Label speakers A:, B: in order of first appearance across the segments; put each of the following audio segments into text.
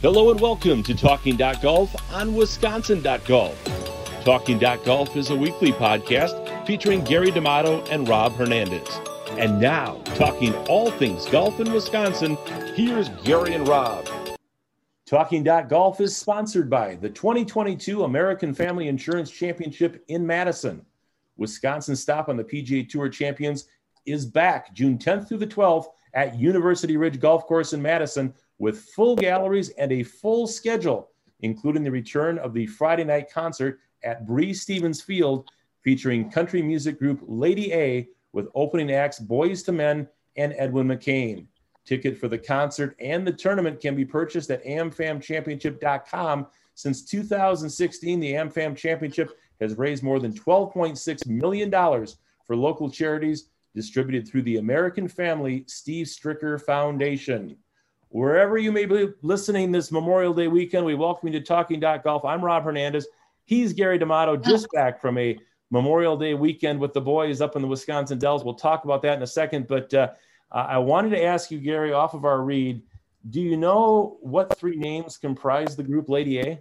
A: Hello and welcome to Talking Golf on Wisconsin.golf. Talking Golf is a weekly podcast featuring Gary D'Amato and Rob Hernandez. And now, talking all things golf in Wisconsin, here's Gary and Rob. Talking Golf is sponsored by the 2022 American Family Insurance Championship in Madison. Wisconsin's stop on the PGA Tour Champions is back June 10th through the 12th at University Ridge Golf Course in Madison, with full galleries and a full schedule, including the return of the Friday night concert at Breese Stevens Field, featuring country music group Lady A, with opening acts Boyz II Men and Edwin McCain. Ticket for the concert and the tournament can be purchased at amfamchampionship.com. Since 2016, the AmFam Championship has raised more than $12.6 million for local charities, distributed through the American Family Steve Stricker Foundation. Wherever you may be listening this Memorial Day weekend, we welcome you to Talking Golf. I'm Rob Hernandez. He's Gary D'Amato, just back from a Memorial Day weekend with the boys up in the Wisconsin Dells. We'll talk about that in a second, but I wanted to ask you, Gary, off of our read, do you know what three names comprise the group Lady A?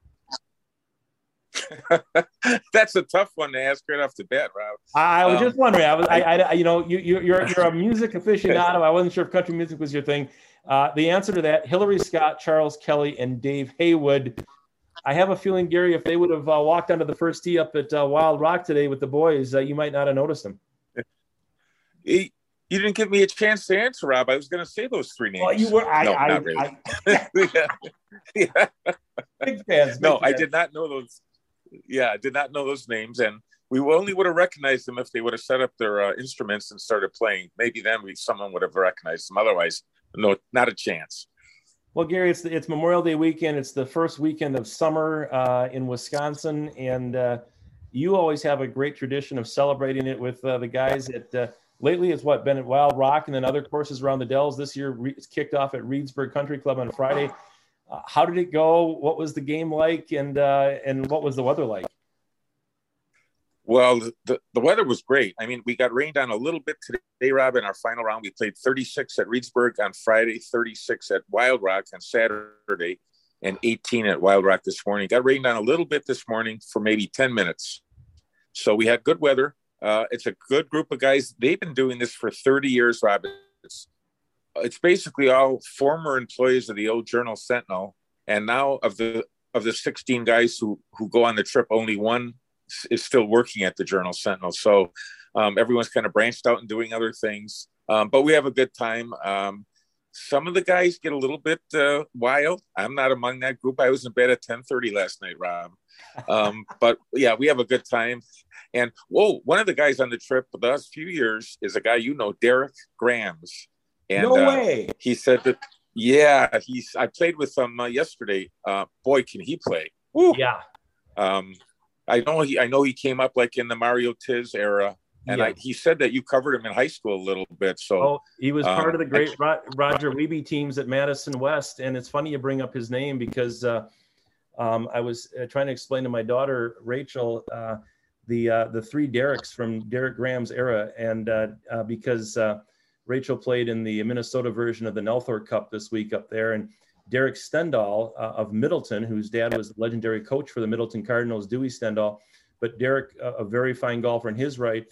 B: That's a tough one to ask right off the bat, Rob.
A: I was just wondering. You're a music aficionado. I wasn't sure if country music was your thing. The answer to that: Hillary Scott, Charles Kelly, and Dave Haywood. I have a feeling, Gary, if they would have walked onto the first tee up at Wild Rock today with the boys, you might not have noticed them.
B: You didn't give me a chance to answer, Rob. I was going to say those three names.
A: Well, you were.
B: Not really. Yeah.
A: Big fans.
B: I did not know those. Yeah, I did not know those names, and we only would have recognized them if they would have set up their instruments and started playing. Maybe then someone would have recognized them. Otherwise, no, not a chance.
A: Well, Gary, it's Memorial Day weekend. It's the first weekend of summer in Wisconsin, and you always have a great tradition of celebrating it with the guys at. Lately, it's been at Wild Rock, and then other courses around the Dells. This year, it's kicked off at Reedsburg Country Club on Friday. How did it go? What was the game like, and what was the weather like?
B: Well, the weather was great. I mean, we got rained on a little bit today, Rob. In our final round, we played 36 at Reedsburg on Friday, 36 at Wild Rock on Saturday, and 18 at Wild Rock this morning. Got rained on a little bit this morning for maybe 10 minutes. So we had good weather. It's a good group of guys. They've been doing this for 30 years, Rob. It's basically all former employees of the old Journal Sentinel, and now of the 16 guys who go on the trip, only one is still working at the Journal Sentinel. So everyone's kind of branched out and doing other things, but we have a good time. Some of the guys get a little bit wild. I'm not among that group. I was in bed at 10:30 last night, Rob. But yeah, we have a good time. And one of the guys on the trip for the last few years is a guy Derek Grams. And,
A: no way.
B: He said that, yeah, I played with him yesterday. Boy, can he play. Woo.
A: Yeah.
B: I know he came up like in the Mario Tiz era. And yeah. He said that you covered him in high school a little bit. So
A: he was part of the great Roger Wiebe teams at Madison West. And it's funny you bring up his name because I was trying to explain to my daughter, Rachel, the three Dereks from Derek Graham's era. And because Rachel played in the Minnesota version of the Nelthor Cup this week up there. And Derek Stendahl of Middleton, whose dad was the legendary coach for the Middleton Cardinals, Dewey Stendahl. But Derek, a very fine golfer in his right,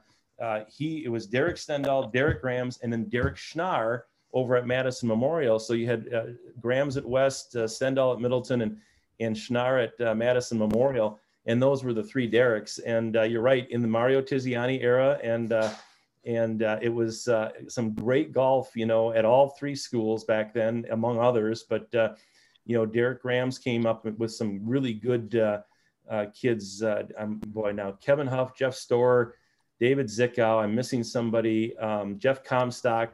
A: it was Derek Stendahl, Derek Grams, and then Derek Schnarr over at Madison Memorial. So you had Grams at West, Stendahl at Middleton, and Schnarr at Madison Memorial. And those were the three Dereks. And you're right, in the Mario Tiziani era, and it was some great golf, at all three schools back then, among others. But, Derek Grams came up with some really good kids. Now Kevin Huff, Jeff Storer, David Zickow. I'm missing somebody. Jeff Comstock.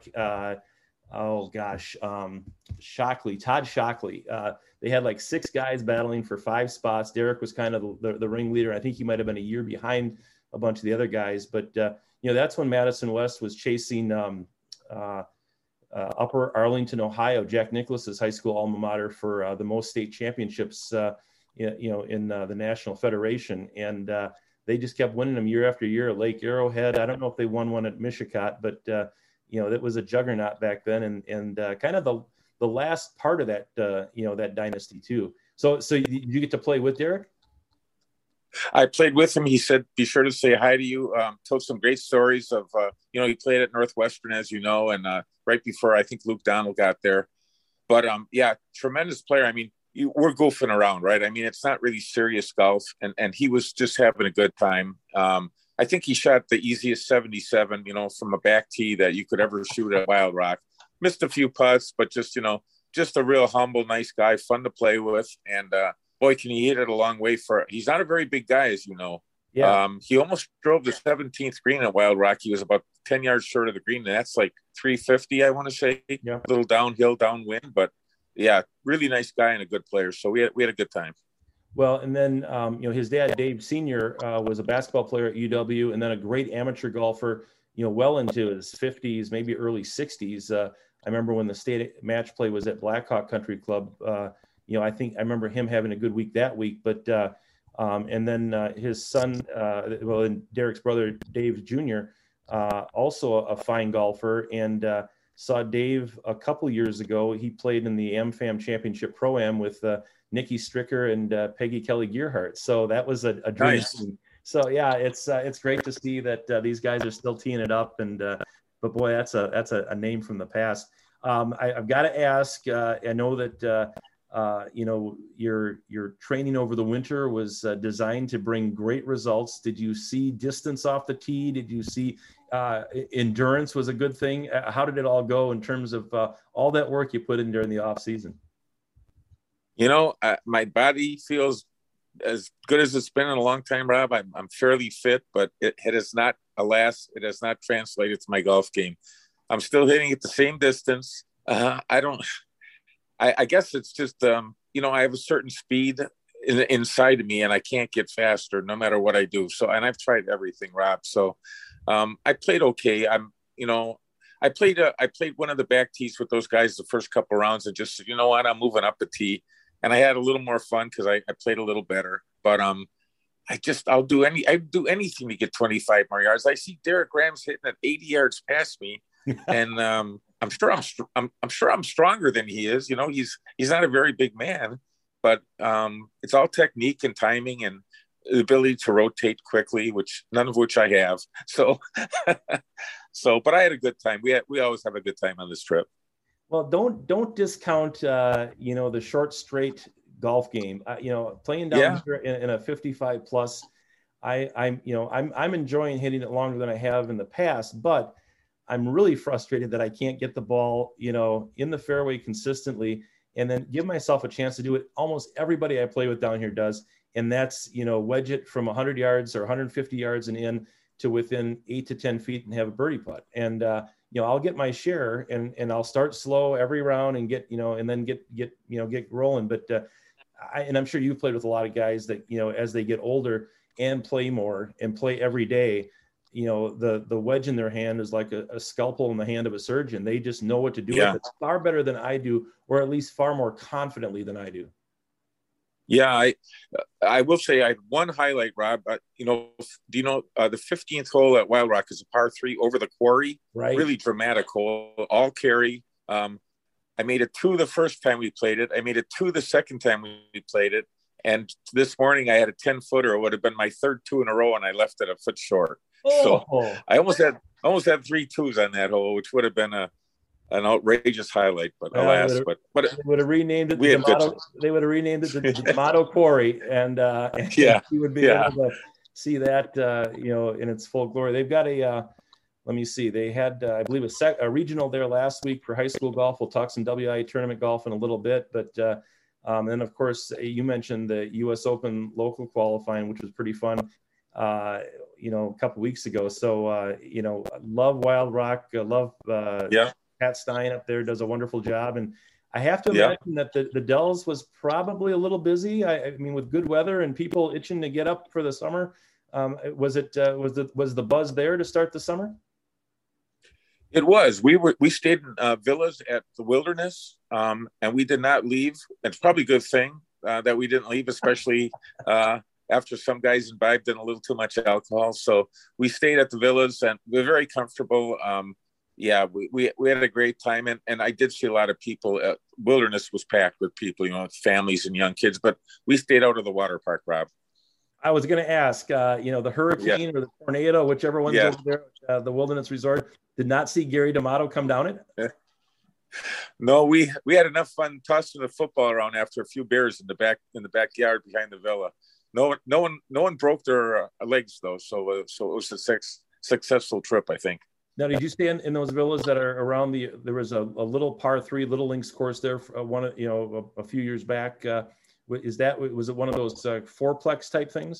A: Shockley, Todd Shockley. They had like six guys battling for 5 spots. Derek was kind of the ringleader. I think he might have been a year behind a bunch of the other guys, but that's when Madison West was chasing Upper Arlington, Ohio, Jack Nicklaus's high school alma mater, for the most state championships, in the National Federation. And they just kept winning them year after year. Lake Arrowhead, I don't know if they won one at Michigan, but that was a juggernaut back then. And kind of
C: the last part of that, that dynasty too. So you get to play with Derek?
B: I played with him. He said, be sure to say hi to you. Told some great stories of, he played at Northwestern, as you know, and right before I think Luke Donald got there. But yeah, tremendous player. I mean, we're goofing around, right? I mean, it's not really serious golf. And he was just having a good time. I think he shot the easiest 77, from a back tee that you could ever shoot at Wild Rock. Missed a few putts, but just a real humble, nice guy, fun to play with. And boy, can he hit it a long way he's not a very big guy, as you know.
C: Yeah.
B: He almost drove the 17th green at Wild Rock. He was about 10 yards short of the green. And that's like 350, I want to say.
C: Yeah.
B: A little downhill, downwind. But yeah, really nice guy and a good player. So we had a good time.
C: Well, and then, his dad, Dave Sr., was a basketball player at UW and then a great amateur golfer, well into his 50s, maybe early 60s. I remember when the state match play was at Blackhawk Country Club. I think I remember him having a good week that week. But and then his son, and Derek's brother, Dave Jr., also a fine golfer, and saw Dave a couple years ago. He played in the AmFam Championship Pro-Am with Nikki Stricker and Peggy Kelly Gearhart. So that was a dream.
B: Nice.
C: So yeah, it's great to see that these guys are still teeing it up. And but boy, that's a name from the past. I've got to ask. I know that your training over the winter was designed to bring great results. Did you see distance off the tee? Did you see endurance was a good thing? How did it all go in terms of all that work you put in during the off season?
B: My body feels as good as it's been in a long time, Rob. I'm fairly fit, but it has not, alas, it has not translated to my golf game. I'm still hitting at the same distance. I guess it's just, I have a certain speed inside of me and I can't get faster no matter what I do. So, and I've tried everything, Rob. So I played okay. I played one of the back tees with those guys the first couple of rounds and just said, I'm moving up the tee. And I had a little more fun because I played a little better. But I'll do anything to get 25 more yards. I see Derek Graham's hitting at 80 yards past me. And I'm sure I'm stronger than he is. He's not a very big man, but it's all technique and timing and the ability to rotate quickly, none of which I have. So, but I had a good time. We always have a good time on this trip.
C: Well, don't discount the short straight golf game. Playing down here in a 55 plus, I'm enjoying hitting it longer than I have in the past, but I'm really frustrated that I can't get the ball, in the fairway consistently and then give myself a chance to do it. Almost everybody I play with down here does. And that's, wedge it from 100 yards or 150 yards and in to within 8 to 10 feet and have a birdie putt. And, I'll get my share and I'll start slow every round and get, and then get rolling. But I'm sure you've played with a lot of guys that, as they get older and play more and play every day, the wedge in their hand is like a scalpel in the hand of a surgeon. They just know what to do with it far better than I do, or at least far more confidently than I do.
B: Yeah, I will say I had one highlight, Rob. Do you know the 15th hole at Wild Rock is a par 3 over the quarry?
C: Right.
B: Really dramatic hole, all carry. I made it 2 the first time we played it. I made it 2 the second time we played it. And this morning I had a 10-footer. It would have been my third 2 in a row, and I left it a foot short.
C: Oh.
B: So I almost had 3 2s on that hole, which would have been an outrageous highlight, but alas, but
C: they would have renamed it. They would have renamed it the D'Amato Quarry, and you would be able to see that in its full glory. They've got let me see. They had I believe a regional there last week for high school golf. We'll talk some WIA tournament golf in a little bit, but then of course you mentioned the U.S. Open local qualifying, which was pretty fun. A couple weeks ago. So love Wild Rock. Love Pat Stein up there does a wonderful job. And I have to imagine that the Dells was probably a little busy. I mean, with good weather and people itching to get up for the summer. Was the buzz there to start the summer?
B: It was. We stayed in villas at the Wilderness, and we did not leave. It's probably a good thing that we didn't leave, especially after some guys imbibed in a little too much alcohol. So we stayed at the villas, and we're very comfortable. Yeah, we had a great time, and I did see a lot of people. Wilderness was packed with people, with families and young kids, but we stayed out of the water park, Rob.
C: I was going to ask, the hurricane or the tornado, whichever one's over there, the Wilderness Resort, did not see Gary D'Amato come down it?
B: No, we had enough fun tossing the football around after a few beers in the backyard behind the villa. No one broke their legs though, so it was a successful trip, I think.
C: Now, did you stay in those villas that are around there was a little par 3 Little Links course there, a few years back. Was it one of those fourplex type things?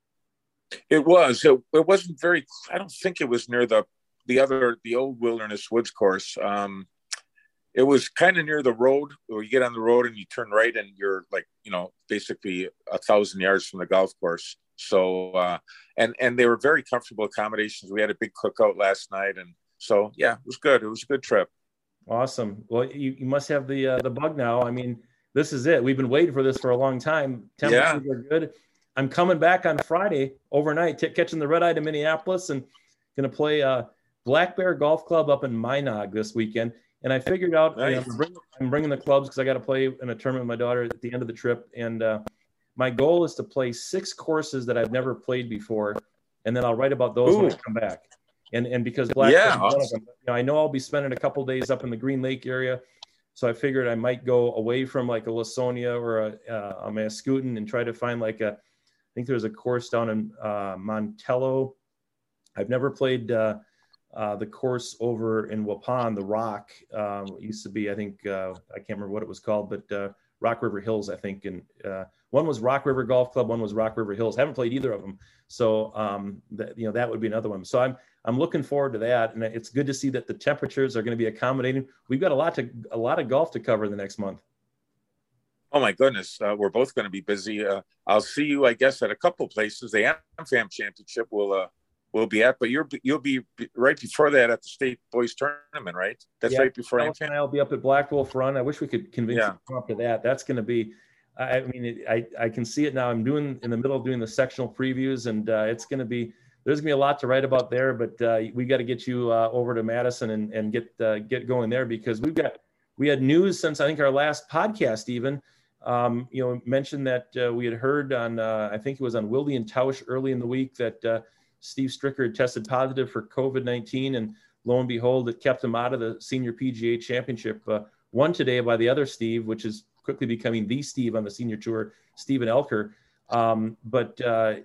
B: It was. It wasn't very. I don't think it was near the old Wilderness Woods course. It was kind of near the road, where you get on the road and you turn right, and you're like, basically 1,000 yards from the golf course. So, and they were very comfortable accommodations. We had a big cookout last night, and so yeah, it was good. It was a good trip.
C: Awesome. Well, you must have the bug now. I mean, this is it. We've been waiting for this for a long time. Temperatures are good. I'm coming back on Friday overnight, catching the red eye to Minneapolis, and going to play Black Bear Golf Club up in Minot this weekend. And I figured out, nice. I'm bringing the clubs because I got to play in a tournament with my daughter at the end of the trip. And my goal is to play 6 courses that I've never played before, and then I'll write about those when I come back. And because Black Bear is one of them, I know I'll be spending a couple days up in the Green Lake area, so I figured I might go away from like a Lasonia or a Mascoutin and try to find I think there's a course down in Montello. I've never played the course over in Waupun, the Rock. It used to be, I think, I can't remember what it was called, but Rock River Hills, I think. And one was Rock River Golf Club, one was Rock River Hills. I haven't played either of them. So, that would be another one. So I'm looking forward to that. And it's good to see that the temperatures are going to be accommodating. We've got a lot of golf to cover in the next month.
B: Oh my goodness. We're both going to be busy. I'll see you, I guess, at a couple places. The AmFam Championship will be at, but you'll be right before that at the state boys tournament, right? That's right before AmFam.
C: I'll be up at Black Wolf Run. I wish we could convince you to come up to that. That's going to be, I can see it now. I'm in the middle of doing the sectional previews, and there's going to be a lot to write about there, but we got to get you over to Madison and get going there, because we had news since I think our last podcast even, mentioned that we had heard on, I think it was on Wilde and Tausch early in the week, that Steve Stricker had tested positive for COVID-19, and lo and behold, it kept him out of the Senior PGA Championship, won today by the other Steve, which is quickly becoming the Steve on the senior tour, Steven Elker. But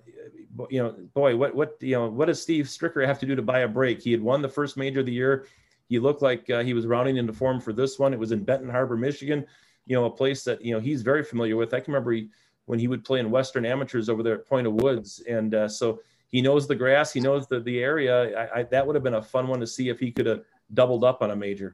C: boy, what does Steve Stricker have to do to buy a break? He had won the first major of the year. He looked like he was rounding into form for this one. It was in Benton Harbor, Michigan, a place that, he's very familiar with. I can remember when he would play in Western Amateurs over there at Point of Woods. And so he knows the grass, he knows the area. That would have been a fun one to see if he could have doubled up on a major.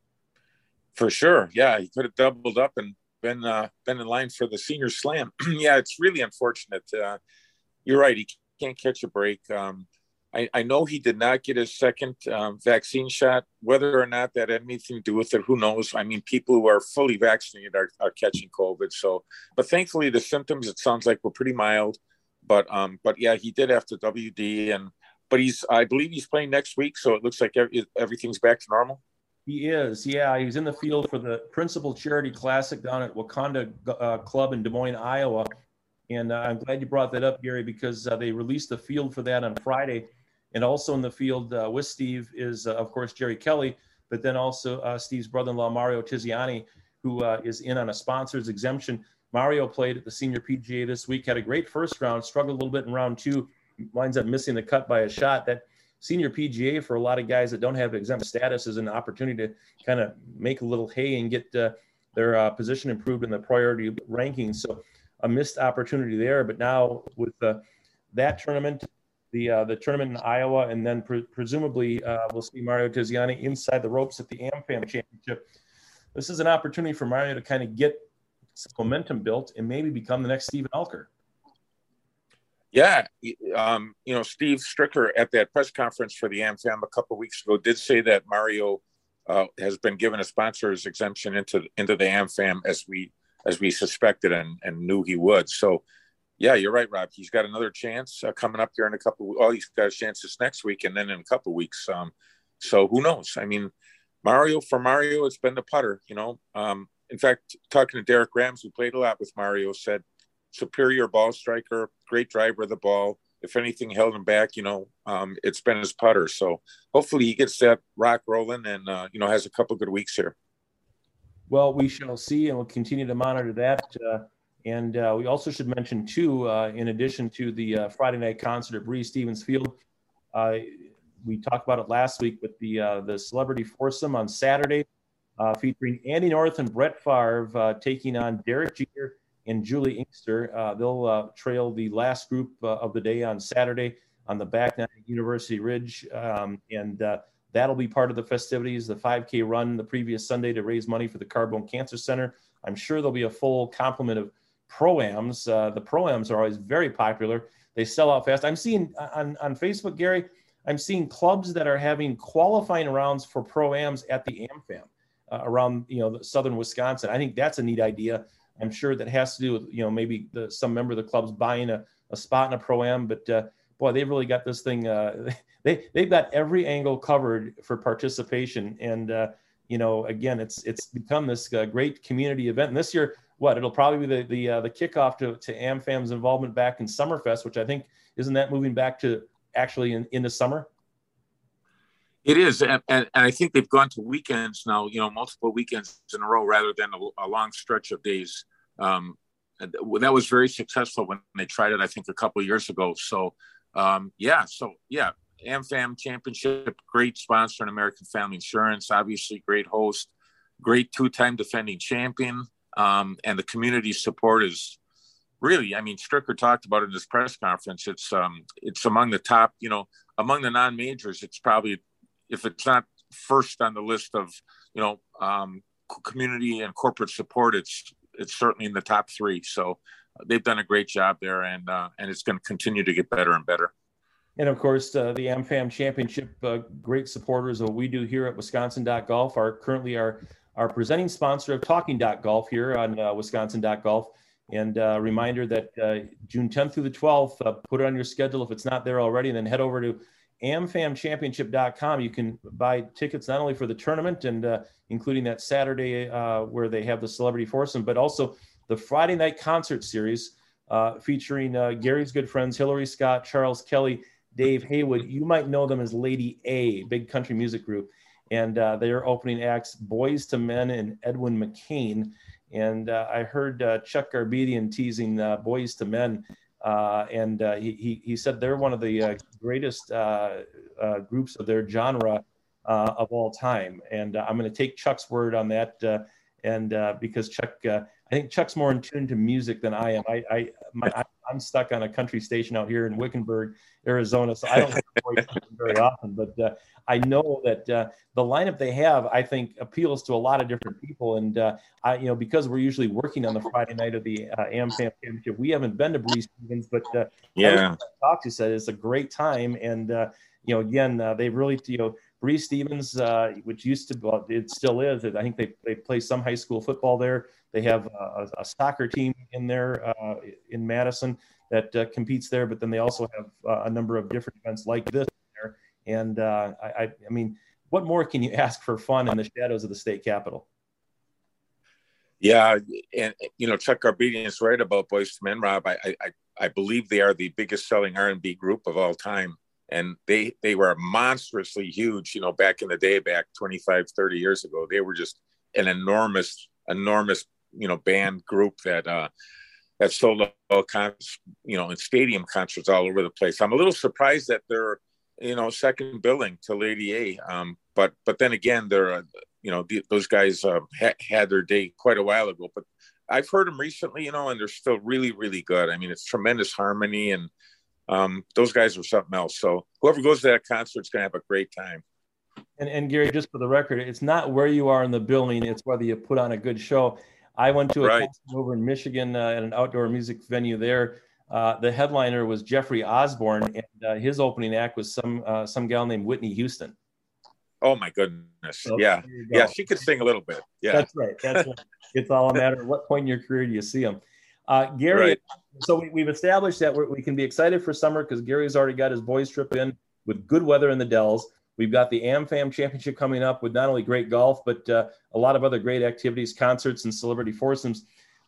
C: For sure. Yeah, he could have doubled up and been in line for the Senior Slam. Yeah, it's really unfortunate. You're right. He can't catch a break. I know he did not get his second vaccine shot. Whether or not that had anything to do with it, who knows? I mean, people who are fully vaccinated are catching COVID. So, but thankfully the symptoms, it sounds like, were pretty mild. But yeah, he did have to WD, but I believe he's playing next week. So it looks like everything's back to normal. He is. Yeah. He was in the field for the Principal Charity Classic down at Wakanda Club in Des Moines, Iowa. And I'm glad you brought that up, Gary, because they released the field for that on Friday. And also in the field with Steve is, of course, Jerry Kelly, but then also Steve's brother-in-law, Mario Tiziani, who is in on a sponsor's exemption. Mario played at the Senior PGA this week, had a great first round, struggled a little bit in round 2, winds up missing the cut by a shot. That Senior PGA, for a lot of guys that don't have exempt status, is an opportunity to kind of make a little hay and get their position improved in the priority rankings. So a missed opportunity there. But now with that tournament, the tournament in Iowa, and then presumably we'll see Mario Tiziani inside the ropes at the AmFam Championship. This is an opportunity for Mario to kind of get some momentum built and maybe become the next Steven Elker. Yeah. Steve Stricker at that press conference for the AmFam a couple of weeks ago did say that Mario has been given a sponsor's exemption into the AmFam as we suspected and knew he would. So yeah, you're right, Rob. He's got another chance coming up here in he's got a chance this next week, and then in a couple of weeks,
B: So who knows? I mean, Mario, it's been the putter, you know. In fact, talking to Derek Rams, who played a lot with Mario, said superior ball striker, great driver of the ball. If anything held him back, you know, it's been his putter. So hopefully he gets that rock rolling and, you know, has a couple good weeks here.
C: Well, we shall see, and we'll continue to monitor that. And we also should mention, too, in addition to the Friday night concert at Breese Stevens Field, we talked about it last week with the Celebrity Foursome on Saturday, featuring Andy North and Brett Favre taking on Derek Jeter and Julie Inkster. They'll trail the last group of the day on Saturday on the back nine at University Ridge, and that'll be part of the festivities, the 5K run the previous Sunday to raise money for the Carbone Cancer Center. I'm sure there'll be a full complement of Pro-Ams. The Pro-Ams are always very popular. They sell out fast. I'm seeing on Facebook, Gary, I'm seeing clubs that are having qualifying rounds for Pro-Ams at the AmFam around, you know, southern Wisconsin. I think that's a neat idea. I'm sure that has to do with, you know, maybe some member of the club's buying a spot in a Pro-Am, but boy, they've really got this thing. They've got every angle covered for participation. And, you know, again, it's become this great community event. And this year, it'll probably be the kickoff to AmFam's involvement back in Summerfest, which I think, isn't that moving back to actually in the summer?
B: It is. And I think they've gone to weekends now, you know, multiple weekends in a row rather than a long stretch of days. That was very successful when they tried it, I think, a couple of years ago. So, AmFam Championship, great sponsor in American Family Insurance, obviously great host, great two-time defending champion. And the community support is really, I mean, Stricker talked about it in his press conference. It's among the top, you know, among the non-majors. It's probably, if it's not first on the list of, you know, community and corporate support, it's certainly in the top three. So they've done a great job there, and it's going to continue to get better and better.
C: And of course, the AmFam Championship, great supporters of what we do here at Wisconsin.golf, are currently our presenting sponsor of Talking.golf here on Wisconsin.golf. And a reminder that June 10th through the 12th, put it on your schedule if it's not there already, and then head over to amfamchampionship.com. You can buy tickets not only for the tournament and including that Saturday where they have the Celebrity Foursome, but also the Friday night concert series featuring Gary's good friends, Hillary Scott, Charles Kelly, Dave Haywood. You might know them as Lady A, big country music group. And they are opening acts Boys to Men and Edwin McCain. And I heard Chuck Garbedian teasing Boys to Men. And he said they're one of the greatest groups of their genre of all time. And I'm going to take Chuck's word on that. Because Chuck, I think Chuck's more in tune to music than I am. I'm stuck on a country station out here in Wickenburg, Arizona, so I don't hear Boys very often. But I know that the lineup they have, I think, appeals to a lot of different people. And because we're usually working on the Friday night of the AmFam Championship, we haven't been to Breese Stevens, but talked to said it's a great time. And again, they've really Breese Stevens, which used to, well, it still is. I think they play some high school football there. They have a soccer team in there in Madison that competes there, but then they also have a number of different events like this there. And I mean, what more can you ask for fun in the shadows of the state capitol?
B: Yeah, and Chuck Garbedian is right about Boyz II Men, Rob. I believe they are the biggest selling R&B group of all time. And they were monstrously huge, back in the day, back 25, 30 years ago. They were just an enormous, band group that sold all kinds, in stadium concerts all over the place. I'm a little surprised that they're, second billing to Lady A. But then again, they're, those guys had their day quite a while ago. But I've heard them recently, and they're still really, really good. I mean, it's tremendous harmony, and those guys are something else. So whoever goes to that concert is going to have a great time.
C: And Gary, just for the record, it's not where you are in the building, it's whether you put on a good show. I went to a concert over in Michigan at an outdoor music venue there. The headliner was Jeffrey Osborne, and his opening act was some gal named Whitney Houston.
B: Oh my goodness. So, yeah. She could sing a little bit. Yeah.
C: That's right. It's all a matter of what point in your career do you see them. Gary, so we've established that we can be excited for summer because Gary's already got his boys trip in with good weather in the Dells. We've got the AmFam Championship coming up with not only great golf, but a lot of other great activities, concerts, and celebrity foursomes.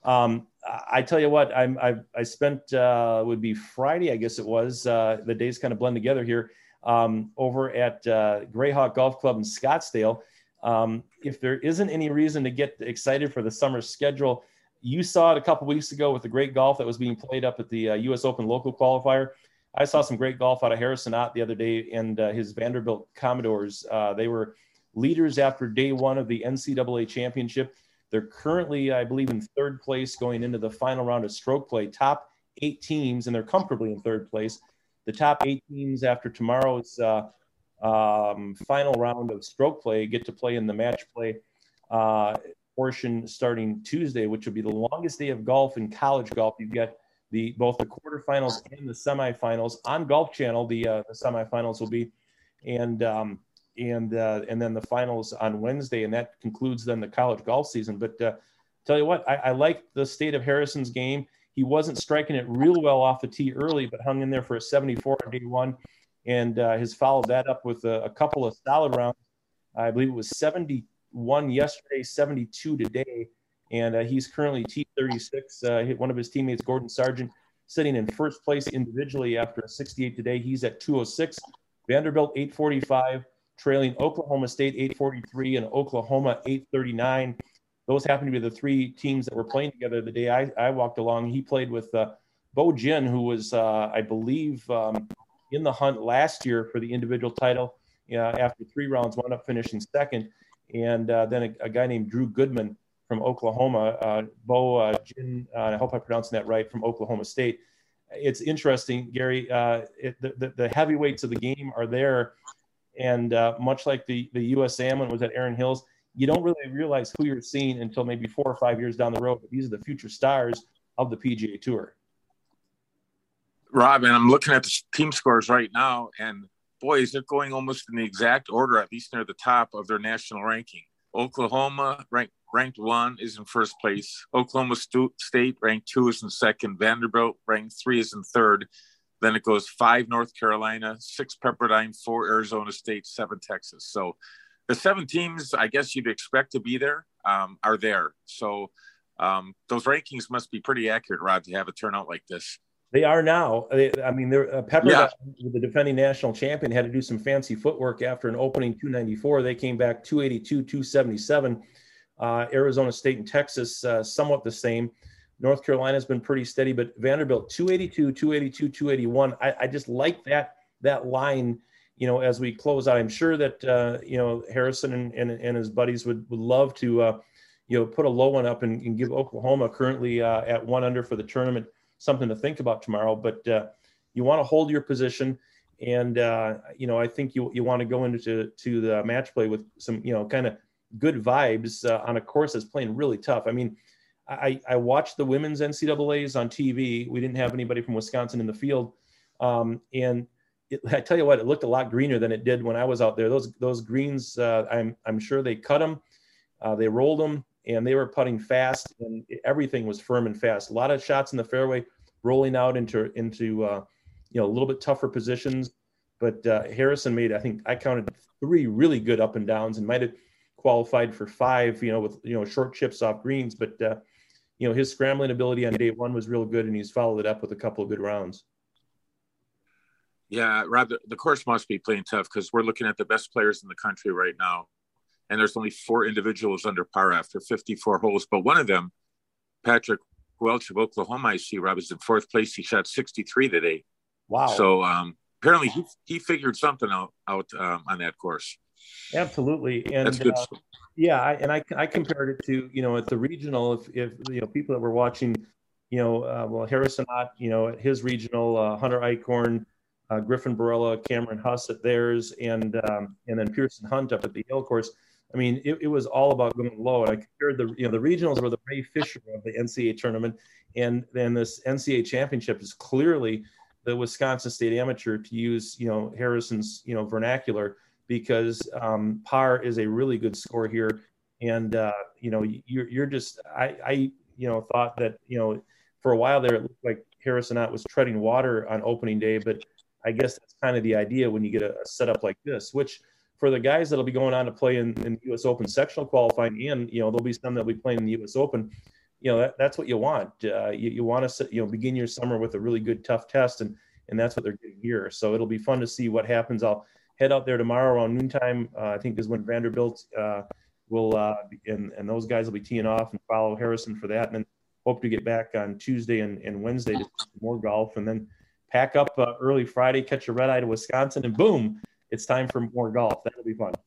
C: I tell you what, I spent would be Friday, I guess it was. The days kind of blend together here over at Greyhawk Golf Club in Scottsdale. If there isn't any reason to get excited for the summer schedule, you saw it a couple weeks ago with the great golf that was being played up at the U.S. Open local qualifier. I saw some great golf out of Harrison Ott the other day, and his Vanderbilt Commodores. They were leaders after day one of the NCAA championship. They're currently, I believe, in third place going into the final round of stroke play. Top 8 teams, and they're comfortably in third place. The top 8 teams after tomorrow's final round of stroke play get to play in the match play portion starting Tuesday, which will be the longest day of golf in college golf. You've got both the quarterfinals and the semifinals on Golf Channel. The semifinals will be, and then the finals on Wednesday, and that concludes then the college golf season. But tell you what, I like the state of Harrison's game. He wasn't striking it real well off the tee early, but hung in there for a 74 on day one, and has followed that up with a couple of solid rounds. I believe it was 71 yesterday, 72 today. And he's currently T36. One of his teammates, Gordon Sargent, sitting in first place individually after a 68 today. He's at 206. Vanderbilt, 845, trailing Oklahoma State, 843, and Oklahoma, 839. Those happen to be the 3 teams that were playing together the day I walked along. He played with Bo Jin, who was, I believe, in the hunt last year for the individual title. After 3 rounds, wound up finishing second. And then a guy named Drew Goodman from Oklahoma, Bo Jin, I hope I'm pronouncing that right, from Oklahoma State. It's interesting, Gary. The heavyweights of the game are there, and much like the USAM when it was at Erin Hills, you don't really realize who you're seeing until maybe 4 or 5 years down the road. But these are the future stars of the PGA Tour.
B: Rob, and I'm looking at the team scores right now, and boy, is it going almost in the exact order, at least near the top of their national ranking. Oklahoma, ranked 1, is in first place. Oklahoma State, ranked 2, is in second. Vanderbilt, ranked 3, is in third. Then it goes 5, North Carolina, 6, Pepperdine, 4, Arizona State, 7, Texas. So the 7 teams I guess you'd expect to be there are there. So those rankings must be pretty accurate, Rob, to have a turnout like this.
C: They are now. I mean, Pepperdine, the defending national champion, had to do some fancy footwork after an opening 294. They came back 282, 277. Arizona State and Texas, somewhat the same. North Carolina's been pretty steady, but Vanderbilt 282, 282, 281. I just like that line, as we close out. I'm sure that Harrison and his buddies would love to put a low one up and give Oklahoma, currently at 1 under for the tournament, something to think about tomorrow. But you want to hold your position, and I think you want to go into the match play with some kind of good vibes on a course that's playing really tough. I mean, I watched the women's NCAAs on TV. We didn't have anybody from Wisconsin in the field, and I tell you what, it looked a lot greener than it did when I was out there. Those greens, I'm sure they cut them, they rolled them, and they were putting fast, and everything was firm and fast. A lot of shots in the fairway, rolling out into a little bit tougher positions. But Harrison made, I think I counted 3 really good up and downs, and might have qualified for 5, with short chips off greens. But his scrambling ability on day one was real good, and he's followed it up with a couple of good rounds.
B: Yeah, Rob, the course must be playing tough, because we're looking at the best players in the country right now, and there's only 4 individuals under par after 54 holes. But one of them, Patrick Welch of Oklahoma, I see, Rob, is in 4th place. He shot 63 today.
C: Wow.
B: So apparently he figured something out on that course.
C: Absolutely. And
B: that's good.
C: I compared it to, at the regional, if people that were watching, Harrison Ott, at his regional, Hunter Eichhorn, Griffin Barella, Cameron Huss at theirs, and then Pearson Hunt up at the Yale course. I mean, it was all about going low. And I compared the regionals were the Ray Fisher of the NCAA tournament. And then this NCAA championship is clearly the Wisconsin State Amateur, to use, Harrison's, vernacular, because par is a really good score here. And, you're just, I thought that, for a while there, it looked like Harrison Ott was treading water on opening day, but I guess that's kind of the idea when you get a setup like this, which for the guys that'll be going on to play in U.S. Open sectional qualifying, and there'll be some that'll be playing in the U.S. Open. That's what you want. You want to begin your summer with a really good tough test, and that's what they're getting here. So it'll be fun to see what happens. I'll head out there tomorrow around noontime. I think is when Vanderbilt will and those guys will be teeing off, and follow Harrison for that, and then hope to get back on Tuesday and Wednesday to more golf, and then pack up early Friday, catch a red eye to Wisconsin, and boom, it's time for more golf. That'll be fun.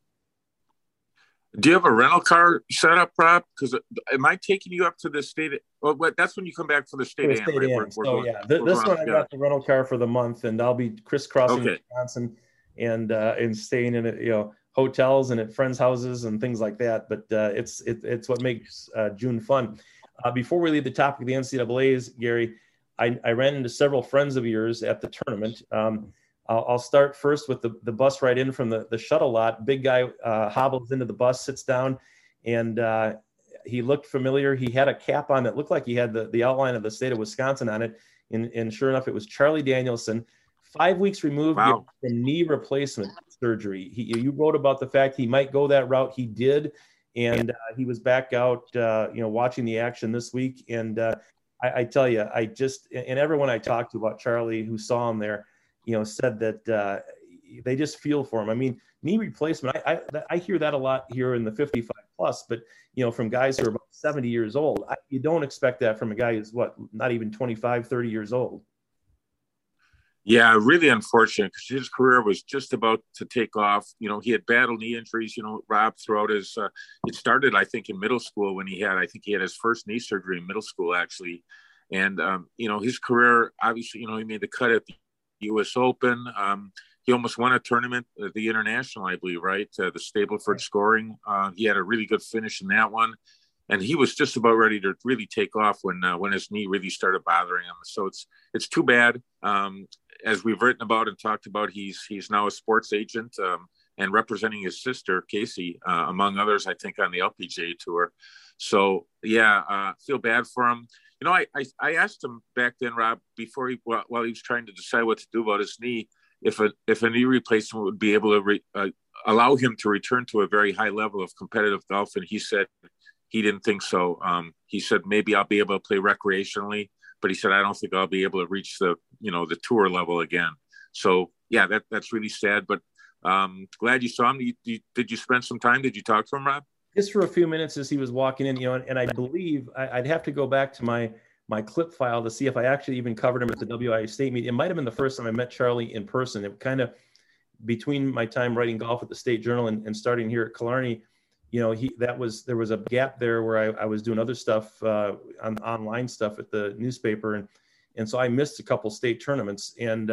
B: Do you have a rental car set up, Rob? Because am I taking you up to the state? That's when you come back for the state.
C: This one I got the rental car for the month, and I'll be crisscrossing Wisconsin and staying in hotels and at friends' houses and things like that. But it's what makes June fun. Before we leave the topic of the NCAA's, Gary, I ran into several friends of yours at the tournament. I'll start first with the bus ride in from the shuttle lot. Big guy hobbles into the bus, sits down, and he looked familiar. He had a cap on that looked like he had the outline of the state of Wisconsin on it. And sure enough, it was Charlie Danielson, 5 weeks removed from knee replacement surgery. You wrote about the fact he might go that route. He did, and he was back out, watching the action this week. And I tell you, and everyone I talked to about Charlie who saw him there, said that they just feel for him. I mean, knee replacement, I hear that a lot here in the 55 plus, but, from guys who are about 70 years old, you don't expect that from a guy who's not even 25, 30 years old.
B: Yeah, really unfortunate, because his career was just about to take off. He had battled knee injuries, Rob, throughout his, it started, I think, in middle school when he had his first knee surgery in middle school, actually. And, his career, obviously, he made the cut at the U.S. Open. He almost won a tournament, the International, I believe, right? The Stableford scoring. He had a really good finish in that one. And he was just about ready to really take off when his knee really started bothering him. So it's too bad. As we've written about and talked about, he's now a sports agent and representing his sister, Casey, among others, I think, on the LPGA tour. So, feel bad for him. I asked him back then, Rob, before while he was trying to decide what to do about his knee, if a knee replacement would be able to allow him to return to a very high level of competitive golf. And he said he didn't think so. He said, maybe I'll be able to play recreationally, but he said, I don't think I'll be able to reach the tour level again. So yeah, that's really sad, but glad you saw him. Did you spend some time? Did you talk to him, Rob?
C: Just for a few minutes as he was walking in, and I believe I'd have to go back to my clip file to see if I actually even covered him at the WIA State meet. It might have been the first time I met Charlie in person. It kind of, between my time writing golf at the State Journal and starting here at Killarney, there was a gap there where I was doing other stuff, online stuff at the newspaper, and so I missed a couple state tournaments, and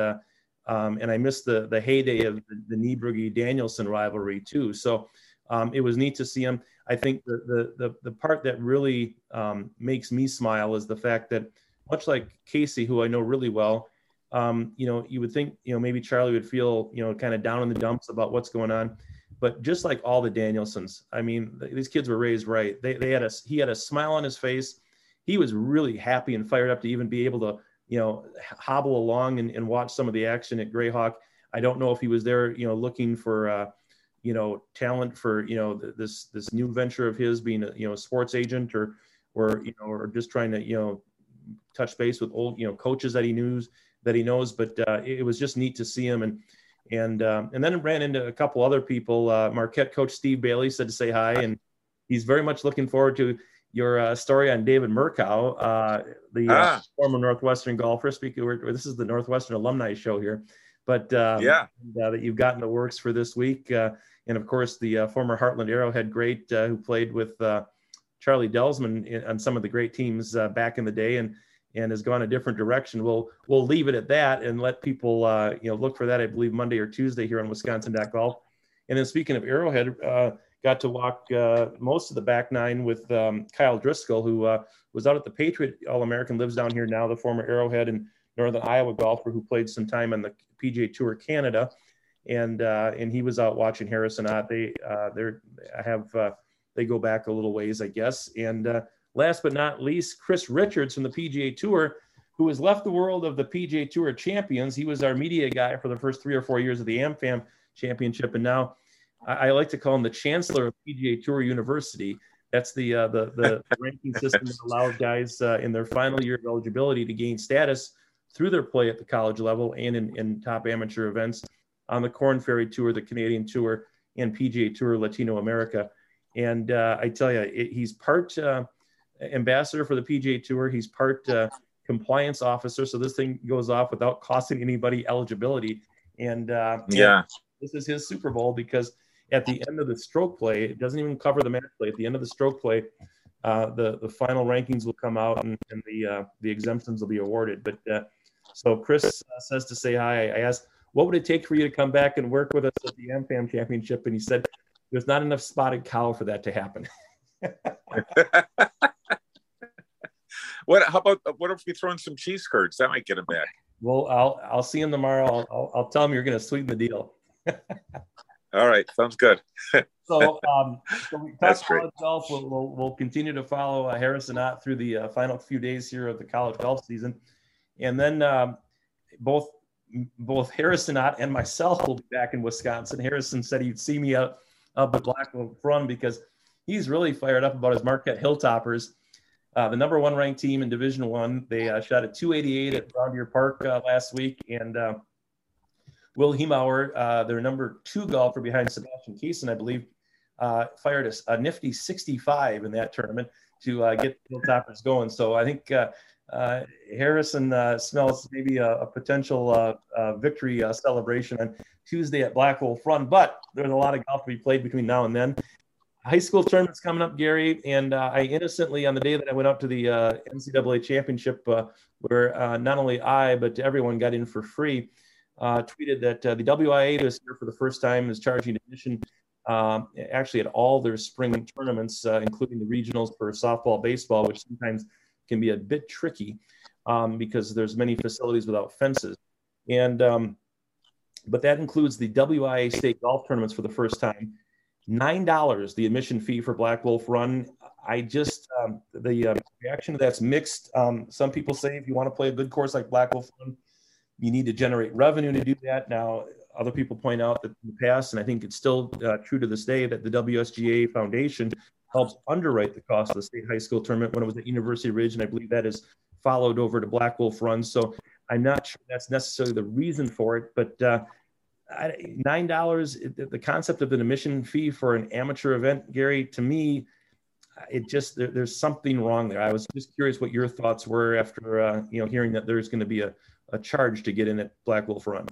C: I missed the heyday of the Niebrugge Danielson rivalry too. So it was neat to see him. I think the part that really makes me smile is the fact that, much like Casey, who I know really well, you would think, maybe Charlie would feel, kind of down in the dumps about what's going on. But just like all the Danielsons, I mean, these kids were raised right. He had a smile on his face. He was really happy and fired up to even be able to, hobble along and watch some of the action at Grayhawk. I don't know if he was there, looking for, talent for, this new venture of his being a sports agent or just trying to, touch base with old, coaches that he knows. But it was just neat to see him. And then ran into a couple other people. Marquette coach Steve Bailey said to say hi, and he's very much looking forward to your story on David Murkow, the former Northwestern golfer. This is the Northwestern alumni show here, but that you've got in the works for this week. And of course, the former Heartland Arrowhead great who played with Charlie Delsman on some of the great teams back in the day, and has gone a different direction. We'll leave it at that and let people look for that, I believe, Monday or Tuesday here on Wisconsin.golf. And then speaking of Arrowhead, got to walk most of the back nine with Kyle Driscoll, who was out at the Patriot All-American, lives down here now, the former Arrowhead and Northern Iowa golfer who played some time on the PGA Tour Canada. And he was out watching Harrison Ott. They go back a little ways, I guess. And last but not least, Chris Richards from the PGA Tour, who has left the world of the PGA Tour champions. He was our media guy for the first 3 or 4 years of the AmFam Championship, and now I like to call him the chancellor of PGA Tour University. That's the ranking system that allows guys in their final year of eligibility to gain status through their play at the college level and in top amateur events on the Korn Ferry Tour, the Canadian Tour, and PGA Tour Latino America. And I tell you, he's part ambassador for the PGA Tour. He's part compliance officer. So this thing goes off without costing anybody eligibility. And this is his Super Bowl, because at the end of the stroke play, it doesn't even cover the match play. At the end of the stroke play, the final rankings will come out and the exemptions will be awarded. But so Chris says to say hi. I asked, what would it take for you to come back and work with us at the AmFam Championship? And he said, there's not enough spotted cow for that to happen.
B: How if we throw in some cheese curds? That might get him back.
C: Well, I'll see him tomorrow. I'll tell him you're going to sweeten the deal.
B: All right, sounds good.
C: So we
B: That's
C: talked
B: great.
C: college golf. We'll continue to follow Harrison Ott through the final few days here of the college golf season, and then both Harrison Ott and myself will be back in Wisconsin. Harrison said he'd see me up at Blackwell Front because he's really fired up about his Marquette Hilltoppers, the number one ranked team in Division I. They shot a 288 at Brown Deer Park last week, and Will Hiemauer, their number 2 golfer behind Sebastian Kaysen, I believe, fired a nifty 65 in that tournament to get the Hilltoppers going. So I think Harrison smells maybe a potential victory celebration on Tuesday at Blackwell Front. But there's a lot of golf to be played between now and then. High school tournament's coming up, Gary, and I innocently, on the day that I went out to the NCAA championship, where not only I, but everyone got in for free, tweeted that the WIA this year for the first time is charging admission actually at all their spring tournaments, including the regionals for softball, baseball, which sometimes can be a bit tricky because there's many facilities without fences. And but that includes the WIA state golf tournaments for the first time. $9 the admission fee for Black Wolf Run. I just the reaction to that's mixed. Some people say if you want to play a good course like Black Wolf Run, you need to generate revenue to do that. Now, other people point out that in the past, and I think it's still true to this day, that the WSGA Foundation helps underwrite the cost of the state high school tournament when it was at University Ridge, and I believe that is followed over to Black Wolf Run. So I'm not sure that's necessarily the reason for it, but $9, the concept of an admission fee for an amateur event, Gary, to me, it just there's something wrong there. I was just curious what your thoughts were after hearing that there's going to be a charge to get in at Black Wolf Run.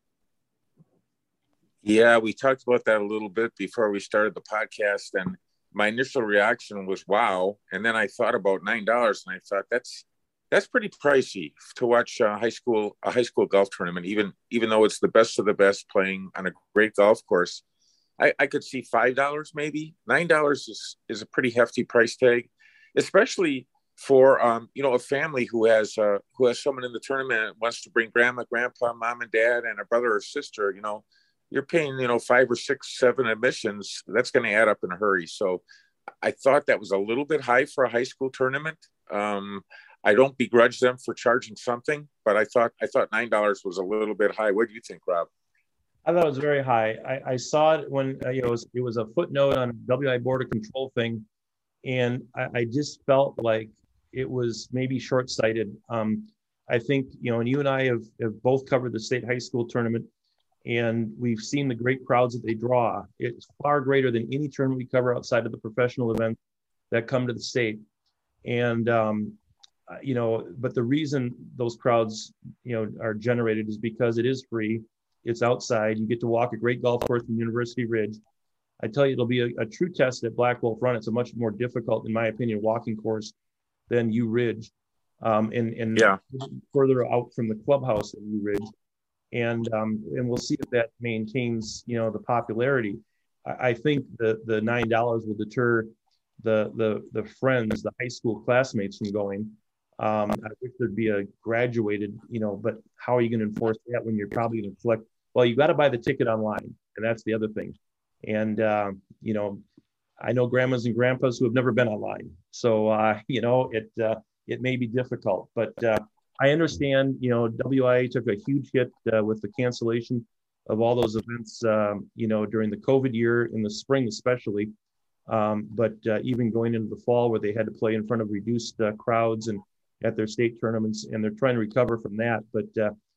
B: Yeah, we talked about that a little bit before we started the podcast, and my initial reaction was wow. And then I thought about $9, and I thought that's pretty pricey to watch a high school golf tournament, even though it's the best of the best playing on a great golf course. I could see $5 maybe. $9 is a pretty hefty price tag, especially for a family who has someone in the tournament and wants to bring grandma, grandpa, mom and dad, and a brother or sister. You're paying 5 or 6, 7 admissions. That's going to add up in a hurry. So I thought that was a little bit high for a high school tournament. I don't begrudge them for charging something, but I thought $9 was a little bit high. What do you think, Rob?
C: I thought it was very high. I saw it when it was a footnote on WI Board of Control thing, and I just felt like it was maybe short-sighted. I think and you and I have both covered the state high school tournament, and we've seen the great crowds that they draw. It's far greater than any tournament we cover outside of the professional events that come to the state, and but the reason those crowds are generated is because it is free. It's outside. You get to walk a great golf course in University Ridge. I tell you, it'll be a true test at Black Wolf Run. It's a much more difficult, in my opinion, walking course than U Ridge, and further out from the clubhouse at U Ridge. And we'll see if that maintains, the popularity. I think the $9 will deter the friends, the high school classmates from going. I wish there'd be a graduated, but how are you going to enforce that when you're probably going to collect? Well, you got to buy the ticket online, and that's the other thing. And I know grandmas and grandpas who have never been online, so it may be difficult. But I understand, WIA took a huge hit with the cancellation of all those events, during the COVID year, in the spring especially, but even going into the fall where they had to play in front of reduced crowds and at their state tournaments, and they're trying to recover from that. But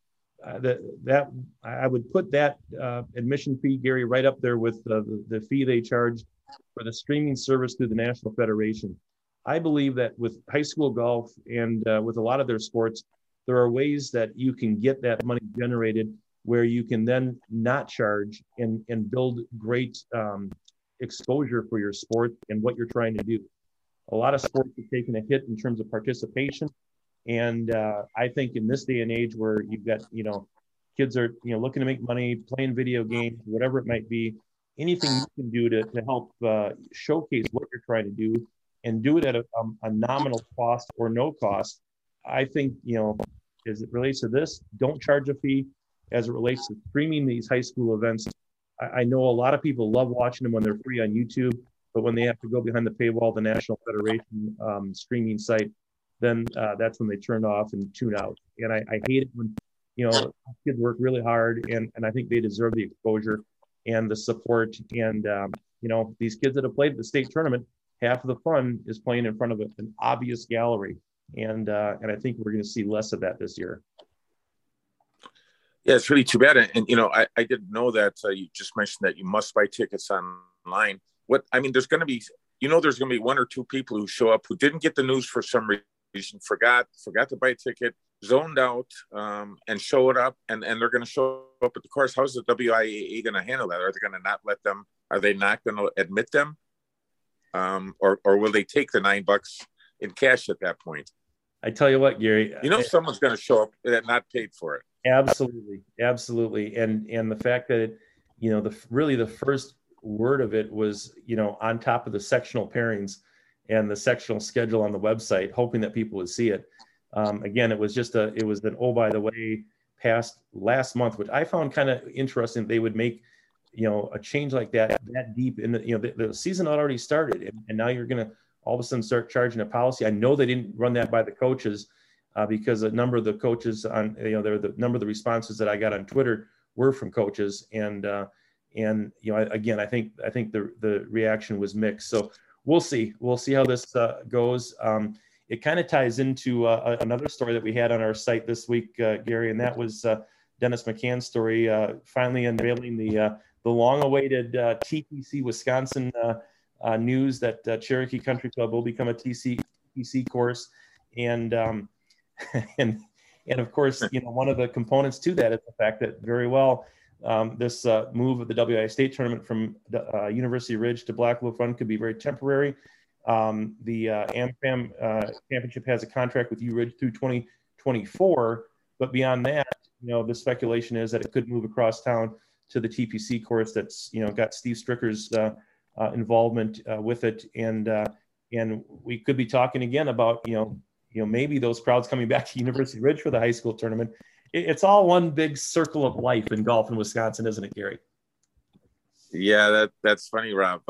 C: that I would put that admission fee, Gary, right up there with the fee they charge for the streaming service through the National Federation. I believe that with high school golf and with a lot of their sports, there are ways that you can get that money generated where you can then not charge and build great exposure for your sport and what you're trying to do. A lot of sports are taking a hit in terms of participation. And I think in this day and age where you've got, kids are, looking to make money, playing video games, whatever it might be, anything you can do to help showcase what you're trying to do and do it at a nominal cost or no cost. I think, as it relates to this, don't charge a fee. As it relates to streaming these high school events, I know a lot of people love watching them when they're free on YouTube, but when they have to go behind the paywall, the National Federation streaming site, then that's when they turn off and tune out. And I hate it when, kids work really hard, and I think they deserve the exposure and the support. And, these kids that have played at the state tournament, half of the fun is playing in front of an obvious gallery. And I think we're going to see less of that this year.
B: Yeah, it's really too bad. And I didn't know that you just mentioned that you must buy tickets online. There's going to be, there's going to be one or two people who show up who didn't get the news for some reason, forgot to buy a ticket, zoned out, and showed up, and they're going to show up at the course. How's the WIAA going to handle that? Are they going to not let them? Are they not going to admit them? Or will they take the $9 in cash at that point?
C: I tell you what, Gary,
B: someone's going to show up that not paid for it.
C: Absolutely. And the fact that the first word of it was, on top of the sectional pairings and the sectional schedule on the website, hoping that people would see it. Again, it was an, oh, by the way, passed last month, which I found kind of interesting. They would make, a change like that deep in the season had already started. And now you're going to all of a sudden start charging a policy. I know they didn't run that by the coaches, because a number of the coaches on, the number of the responses that I got on Twitter were from coaches. And again, I think the reaction was mixed. So we'll see how this goes. It kind of ties into another story that we had on our site this week, Gary, and that was Dennis McCann's story, finally unveiling the long-awaited TPC Wisconsin news that Cherokee Country Club will become a TPC course. And of course, one of the components to that is the fact that very well this move of the WIA state tournament from University Ridge to Black Wolf Run could be very temporary. The AmFam championship has a contract with U Ridge through 2024, but beyond that, the speculation is that it could move across town to the TPC course that's got Steve Stricker's involvement with it, and we could be talking again about maybe those crowds coming back to University Ridge for the high school tournament. It's all one big circle of life in golf in Wisconsin, isn't it, Gary?
B: Yeah, that's funny, Rob.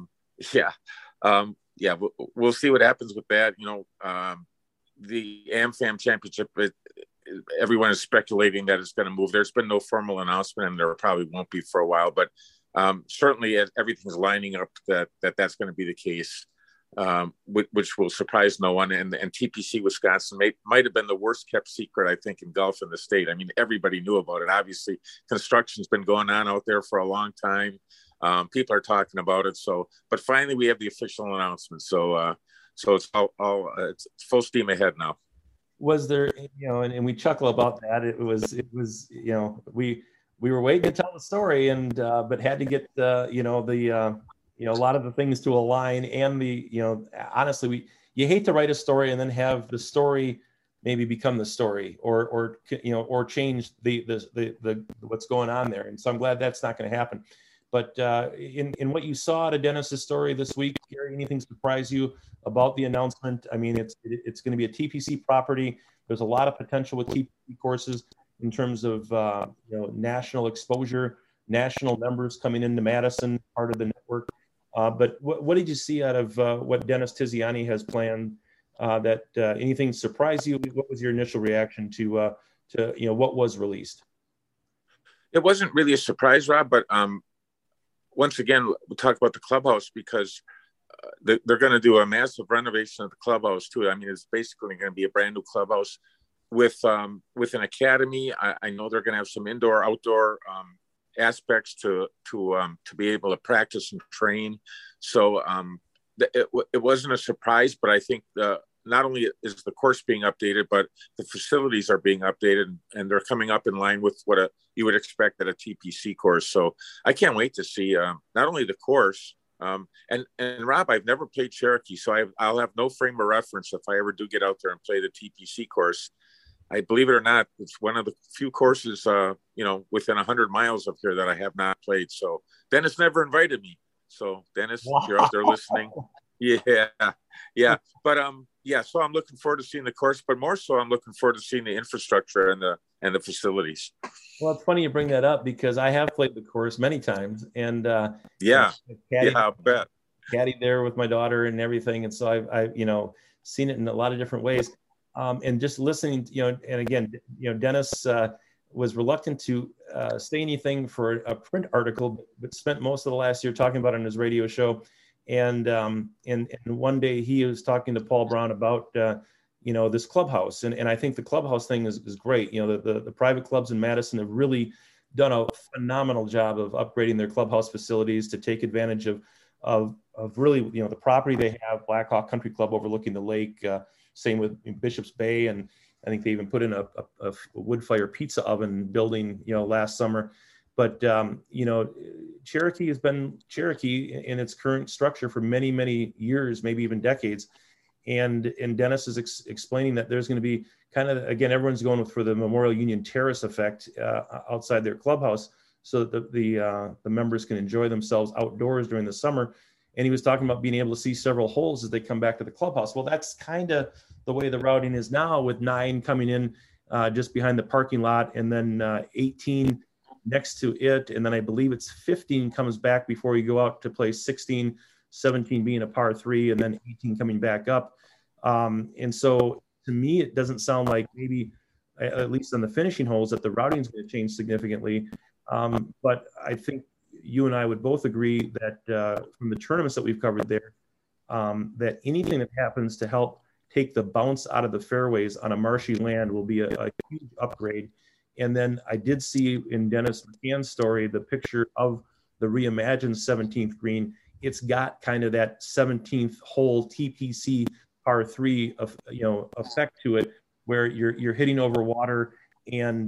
B: We'll see what happens with that. The AmFam championship, everyone is speculating that it's going to move. There's been no formal announcement, and there probably won't be for a while, but certainly everything's lining up that's going to be the case. Which will surprise no one. And TPC Wisconsin might have been the worst kept secret, I think, in golf in the state. I mean, everybody knew about it. Obviously, construction's been going on out there for a long time. People are talking about it. But finally, we have the official announcement. So it's it's full steam ahead now.
C: Was there, and we chuckle about that. It was, we were waiting to tell the story, and but had to get a lot of the things to align, and honestly, you hate to write a story and then have the story maybe become the story or change the what's going on there. And so I'm glad that's not going to happen. But in what you saw out of Dennis's story this week, Gary, anything surprise you about the announcement? I mean, it's going to be a TPC property. There's a lot of potential with TPC courses in terms of national exposure, national members coming into Madison, part of the network. But what did you see out of what Dennis Tiziani has planned? That anything surprised you? What was your initial reaction to what was released?
B: It wasn't really a surprise, Rob, but once again, we'll talk about the clubhouse because they're going to do a massive renovation of the clubhouse too. I mean, it's basically going to be a brand new clubhouse with an academy. I know they're going to have some indoor, outdoor aspects to be able to practice and train. So it wasn't a surprise, but I think not only is the course being updated, but the facilities are being updated, and they're coming up in line with what you would expect at a TPC course. So I can't wait to see not only the course, and Rob, I've never played Cherokee, so I'll have no frame of reference if I ever do get out there and play the TPC course. I believe it or not, it's one of the few courses, within 100 miles of here that I have not played. So Dennis never invited me. So Dennis, If you're out there listening, yeah. But so I'm looking forward to seeing the course, but more so I'm looking forward to seeing the infrastructure and the facilities.
C: Well, it's funny you bring that up because I have played the course many times, and I'll
B: bet.
C: Caddy there with my daughter and everything, and so I've seen it in a lot of different ways. And just listening, and again, Dennis was reluctant to say anything for a print article, but spent most of the last year talking about it on his radio show. And one day he was talking to Paul Brown about, this clubhouse. And I think the clubhouse thing is great. The private clubs in Madison have really done a phenomenal job of upgrading their clubhouse facilities to take advantage of really, the property they have, Blackhawk Country Club overlooking the lake, same with Bishop's Bay. And I think they even put in a wood fire pizza oven building, last summer. But, Cherokee has been Cherokee in its current structure for many, many years, maybe even decades. And Dennis is explaining that there's going to be kind of, again, everyone's going for the Memorial Union Terrace effect outside their clubhouse so that the members can enjoy themselves outdoors during the summer. And he was talking about being able to see several holes as they come back to the clubhouse. Well, that's kind of the way the routing is now, with 9 coming in just behind the parking lot, and then 18 next to it. And then I believe it's 15 comes back before you go out to play 16, 17 being a par 3, and then 18 coming back up. And so to me, it doesn't sound like maybe, at least on the finishing holes, that the routing is going to change significantly. But I think you and I would both agree that from the tournaments that we've covered there, that anything that happens to help take the bounce out of the fairways on a marshy land will be a huge upgrade. And then I did see in Dennis McCann's story the picture of the reimagined 17th green. It's got kind of that 17th hole TPC par 3 of effect to it, where you're hitting over water, and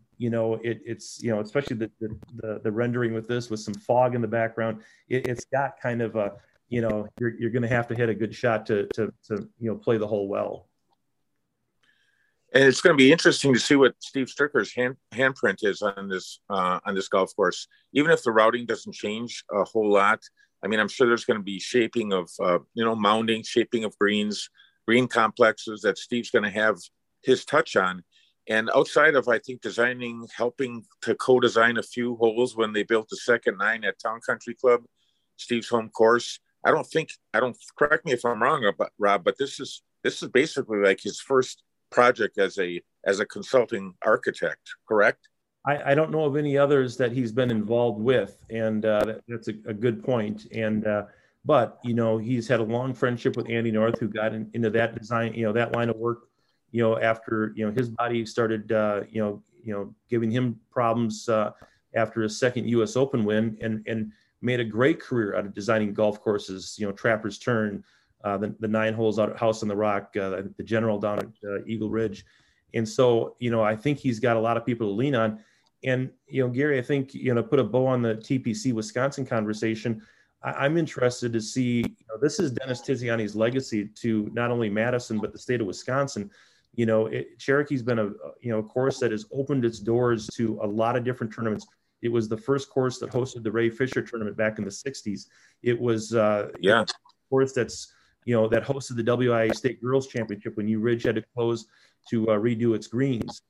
C: it's especially the rendering with this with some fog in the background. It's got kind of a you're going to have to hit a good shot to play the hole well.
B: And it's going to be interesting to see what Steve Stricker's handprint is on this golf course. Even if the routing doesn't change a whole lot, I mean, I'm sure there's going to be shaping of mounding, shaping of greens, green complexes that Steve's going to have his touch on. And outside of, I think, helping to co-design a few holes when they built the second 9 at Town Country Club, Steve's home course. I don't correct me if I'm wrong, Rob, but this is basically like his first project as a consulting architect, correct?
C: I don't know of any others that he's been involved with, and that's a good point. And but he's had a long friendship with Andy North, who got into that design, that line of work, after his body started giving him problems after his second U.S. Open win, and made a great career out of designing golf courses. Trapper's Turn, the 9 holes out at House on the Rock, the General down at Eagle Ridge. And so, I think he's got a lot of people to lean on. And, Gary, I think, put a bow on the TPC Wisconsin conversation, I'm interested to see, this is Dennis Tiziani's legacy to not only Madison, but the state of Wisconsin. Cherokee's been a course that has opened its doors to a lot of different tournaments. It was the first course that hosted the Ray Fisher tournament back in the 60s. It was a course that's, that hosted the WIA State Girls Championship when New Ridge had to close to redo its greens.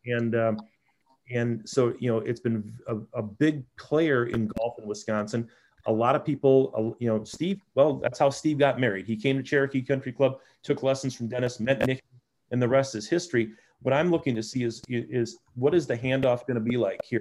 C: And so, it's been a big player in golf in Wisconsin. A lot of people, Steve, that's how Steve got married. He came to Cherokee Country Club, took lessons from Dennis, met Nick, and the rest is history. What I'm looking to see is what is the handoff going to be like here?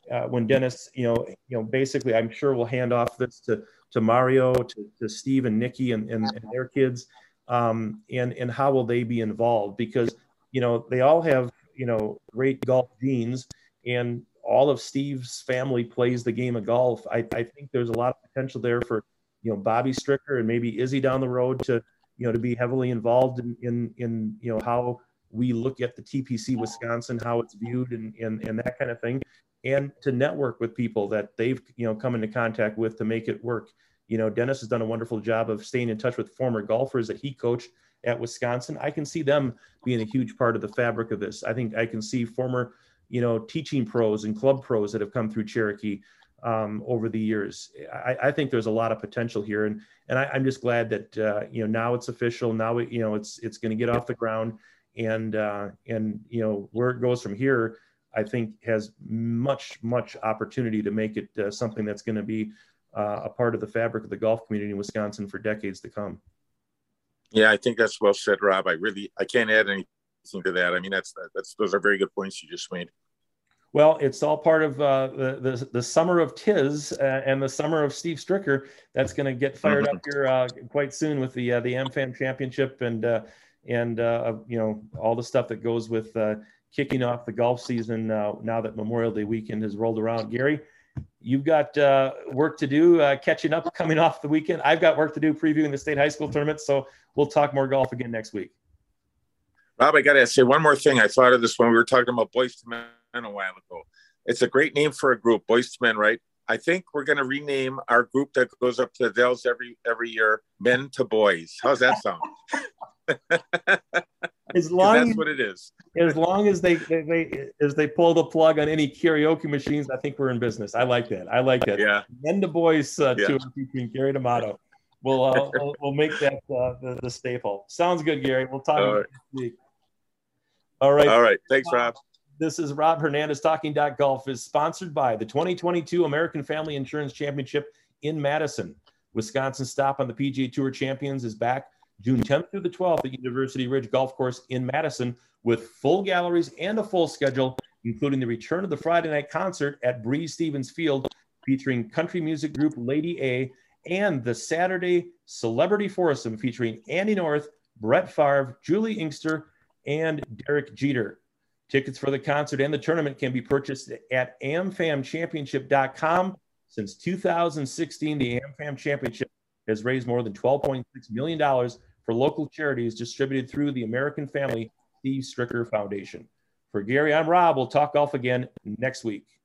C: when Dennis, basically, I'm sure we'll hand off this to Mario, to Steve and Nikki and their kids, and how will they be involved? Because they all have great golf genes, and all of Steve's family plays the game of golf. I think there's a lot of potential there for Bobby Stricker and maybe Izzy down the road to be heavily involved in how we look at the TPC Wisconsin, how it's viewed, and that kind of thing, and to network with people that they've come into contact with to make it work. Dennis has done a wonderful job of staying in touch with former golfers that he coached at Wisconsin. I can see them being a huge part of the fabric of this. I think I can see former teaching pros and club pros that have come through Cherokee over the years. I think there's a lot of potential here, and I'm just glad that now it's official. Now it's going to get off the ground, and where it goes from here, I think has much opportunity to make it something that's going to be a part of the fabric of the golf community in Wisconsin for decades to come.
B: Yeah, I think that's well said, Rob. I can't add anything to that. I mean, those are very good points you just made.
C: Well, it's all part of the summer of Tiz and the summer of Steve Stricker. That's going to get fired up here quite soon with the AmFam Championship and all the stuff that goes with kicking off the golf season now that Memorial Day weekend has rolled around. Gary, you've got work to do catching up coming off the weekend. I've got work to do previewing the state high school tournament, so we'll talk more golf again next week.
B: Rob, I got to say one more thing. I thought of this when we were talking about Boys to Men a while ago. It's a great name for a group, Boys to Men, right? I think we're going to rename our group that goes up to the Dells every year, Men to Boys. How's that sound?
C: As long
B: that's what it is.
C: As long as they pull the plug on any karaoke machines, I think we're in business. I like that.
B: Yeah.
C: Men to Boys tour featuring Gary D'Amato. We'll make that the staple. Sounds good, Gary. We'll talk next week. All right.
B: Thanks, Rob.
C: This is Rob Hernandez. Talking.Golf is sponsored by the 2022 American Family Insurance Championship in Madison. Wisconsin's stop on the PGA Tour Champions is back June 10th through the 12th at University Ridge Golf Course in Madison with full galleries and a full schedule, including the return of the Friday night concert at Breeze Stevens Field featuring country music group Lady A, and the Saturday Celebrity Foursome featuring Andy North, Brett Favre, Julie Inkster, and Derek Jeter. Tickets for the concert and the tournament can be purchased at amfamchampionship.com. Since 2016, the AmFam Championship has raised more than $12.6 million for local charities distributed through the American Family Steve Stricker Foundation. For Gary, I'm Rob. We'll talk golf again next week.